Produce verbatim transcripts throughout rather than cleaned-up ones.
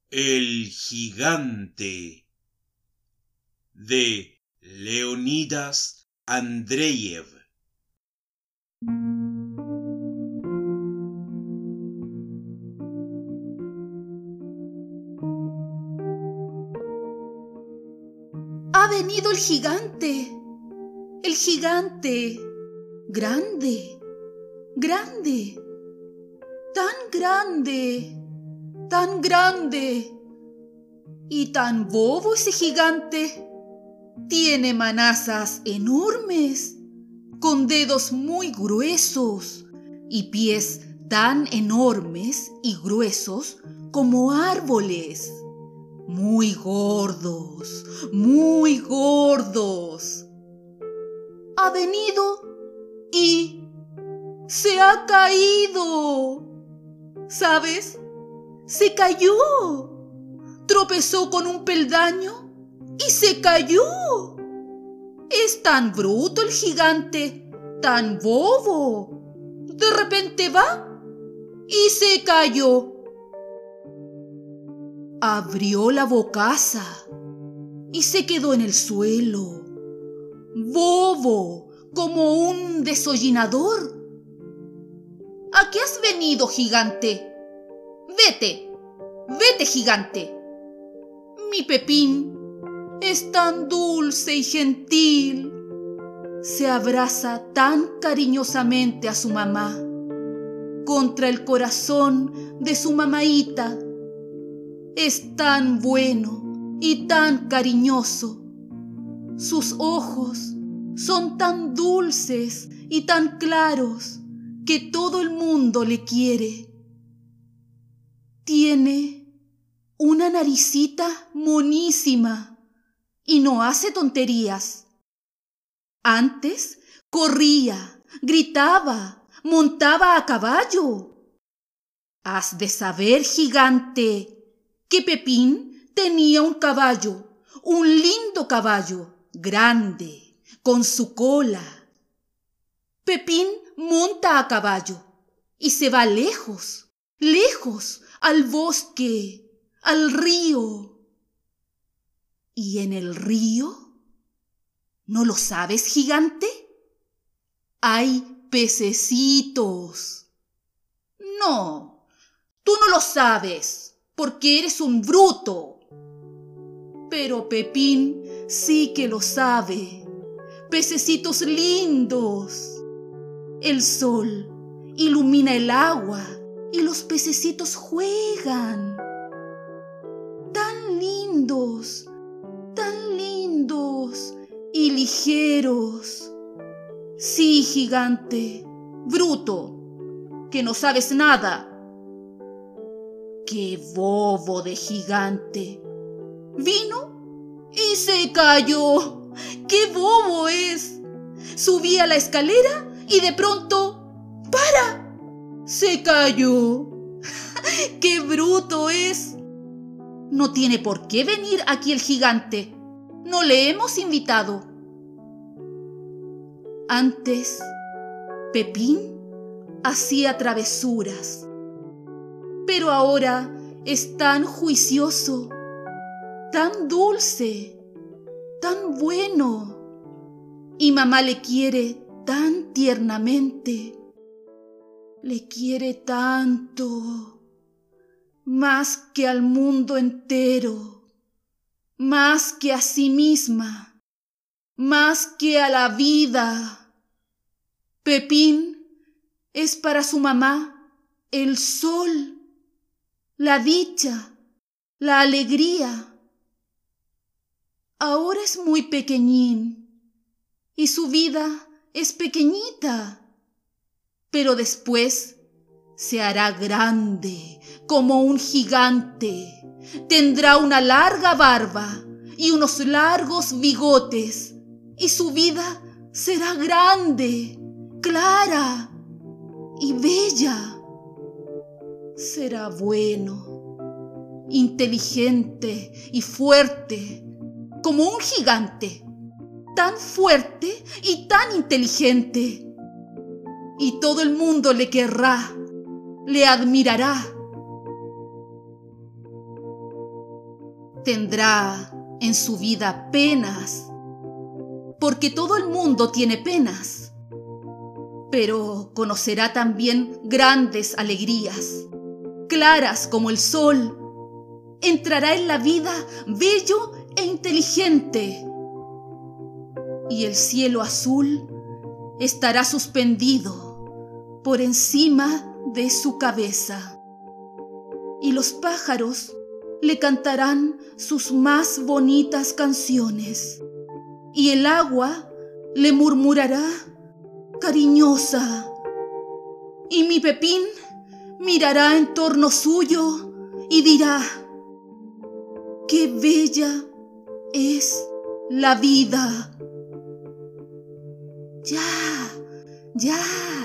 El gigante de Leonidas Andreyev. Ha venido el gigante, el gigante, grande, grande, tan grande, tan grande y tan bobo ese gigante. Tiene manazas enormes, con dedos muy gruesos y pies tan enormes y gruesos como árboles. Muy gordos, muy gordos. Ha venido y se ha caído. ¿Sabes? Se cayó. Tropezó con un peldaño y se cayó. Es tan bruto el gigante, tan bobo. De repente va y se cayó. Abrió la bocaza y se quedó en el suelo, bobo, como un desollinador. ¿A qué has venido, gigante? Vete, vete, gigante. Mi Pepín es tan dulce y gentil. Se abraza tan cariñosamente a su mamá, contra el corazón de su mamaíta. Es tan bueno y tan cariñoso. Sus ojos son tan dulces y tan claros que todo el mundo le quiere. Tiene una naricita monísima y no hace tonterías. Antes corría, gritaba, montaba a caballo. Has de saber, gigante, que Pepín tenía un caballo, un lindo caballo, grande, con su cola. Pepín monta a caballo y se va lejos, lejos, al bosque, al río. ¿Y en el río? ¿No lo sabes, gigante? Hay pececitos. No, tú no lo sabes, porque eres un bruto. Pero Pepín sí que lo sabe. Pececitos lindos. El sol ilumina el agua y los pececitos juegan. Tan lindos, tan lindos y ligeros. Sí, gigante, bruto, que no sabes nada. ¡Qué bobo de gigante! Vino y se cayó. ¡Qué bobo es! Subí a la escalera y de pronto ¡para! Se cayó. ¡Qué bruto es! No tiene por qué venir aquí el gigante. No le hemos invitado. Antes, Pepín hacía travesuras. Pero ahora es tan juicioso, tan dulce, tan bueno. Y mamá le quiere tan tiernamente. Le quiere tanto, más que al mundo entero, más que a sí misma, más que a la vida. Pepín es para su mamá el sol, la dicha, la alegría. Ahora es muy pequeñín y su vida es pequeñita, pero después se hará grande como un gigante. Tendrá una larga barba y unos largos bigotes y su vida será grande, clara y bella. Será bueno, inteligente y fuerte, como un gigante, tan fuerte y tan inteligente. Y todo el mundo le querrá, le admirará. tendrá en su vida penas, porque todo el mundo tiene penas, pero conocerá también grandes alegrías, claras como el sol. Entrará en la vida bello e inteligente, y el cielo azul estará suspendido por encima de su cabeza, y los pájaros le cantarán sus más bonitas canciones, y el agua le murmurará cariñosa, y mi Pepín mirará en torno suyo y dirá: ¡qué bella es la vida! Ya, ya,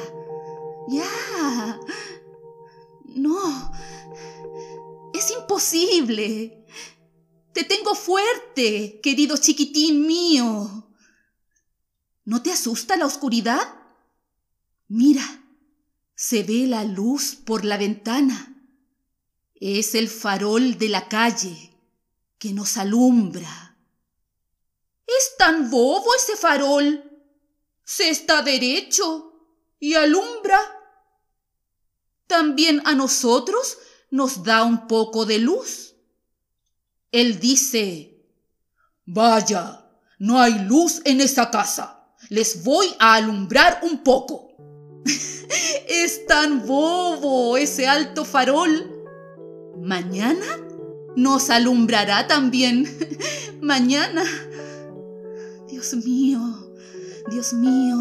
ya. No, es imposible. Te tengo fuerte, querido chiquitín mío. ¿No te asusta la oscuridad? Mira, se ve la luz por la ventana. Es el farol de la calle que nos alumbra. Es tan bobo ese farol. Se está derecho y alumbra. También a nosotros nos da un poco de luz. Él dice: vaya, no hay luz en esa casa. Les voy a alumbrar un poco. Es tan bobo ese alto farol. Mañana nos alumbrará también. Mañana. Dios mío. Dios mío.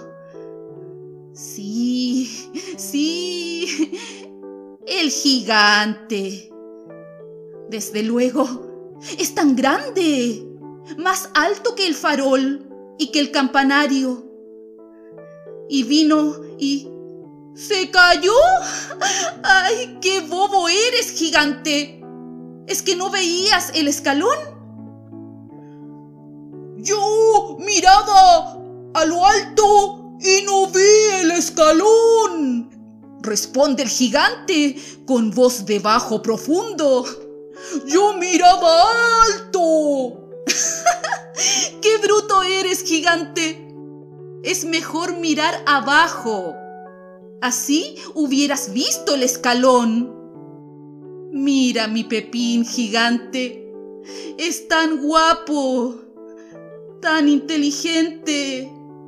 Sí, sí, el gigante. Desde luego, es tan grande, más alto que el farol y que el campanario. Y vino y se cayó. ¡Ay, qué bobo eres, gigante! ¿Es que no veías el escalón? Yo miraba a lo alto y no vi el escalón, responde el gigante con voz de bajo profundo. Yo miraba alto. ¡Qué bruto eres, gigante! Es mejor mirar abajo. Así hubieras visto el escalón. Mira mi Pepín, gigante. Es tan guapo, tan inteligente.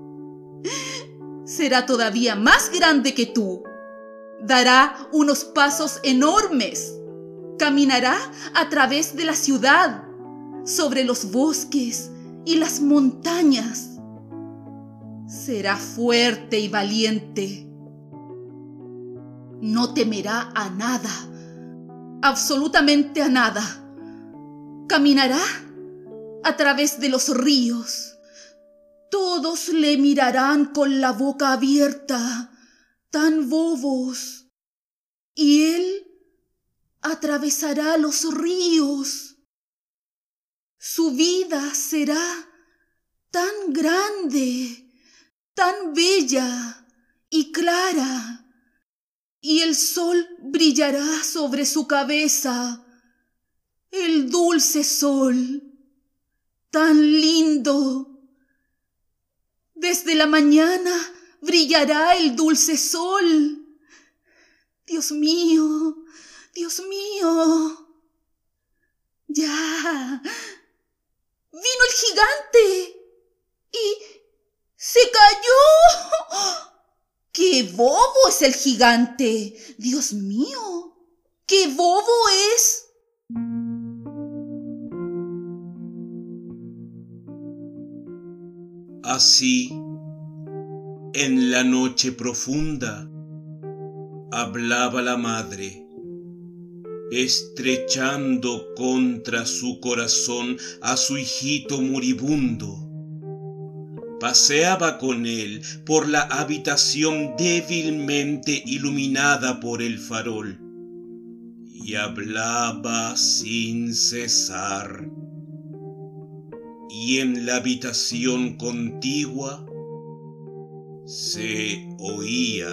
Será todavía más grande que tú. Dará unos pasos enormes. Caminará a través de la ciudad, sobre los bosques y las montañas. Será fuerte y valiente. No temerá a nada, absolutamente a nada. Caminará a través de los ríos. Todos le mirarán con la boca abierta, tan bobos. Y él atravesará los ríos. Su vida será tan grande, tan bella y clara, y el sol brillará sobre su cabeza, el dulce sol, tan lindo. Desde la mañana brillará el dulce sol. Dios mío, Dios mío. Ya. Vino el gigante y se cayó. ¡Qué bobo es el gigante! Dios mío, ¡qué bobo es! Así, en la noche profunda, hablaba la madre, estrechando contra su corazón a su hijito moribundo. Paseaba con él por la habitación débilmente iluminada por el farol y hablaba sin cesar. Y en la habitación contigua se oía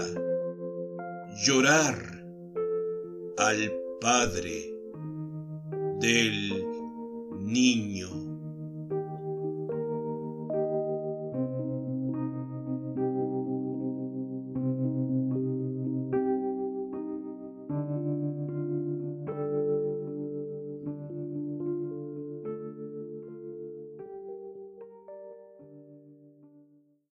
llorar al padre del niño.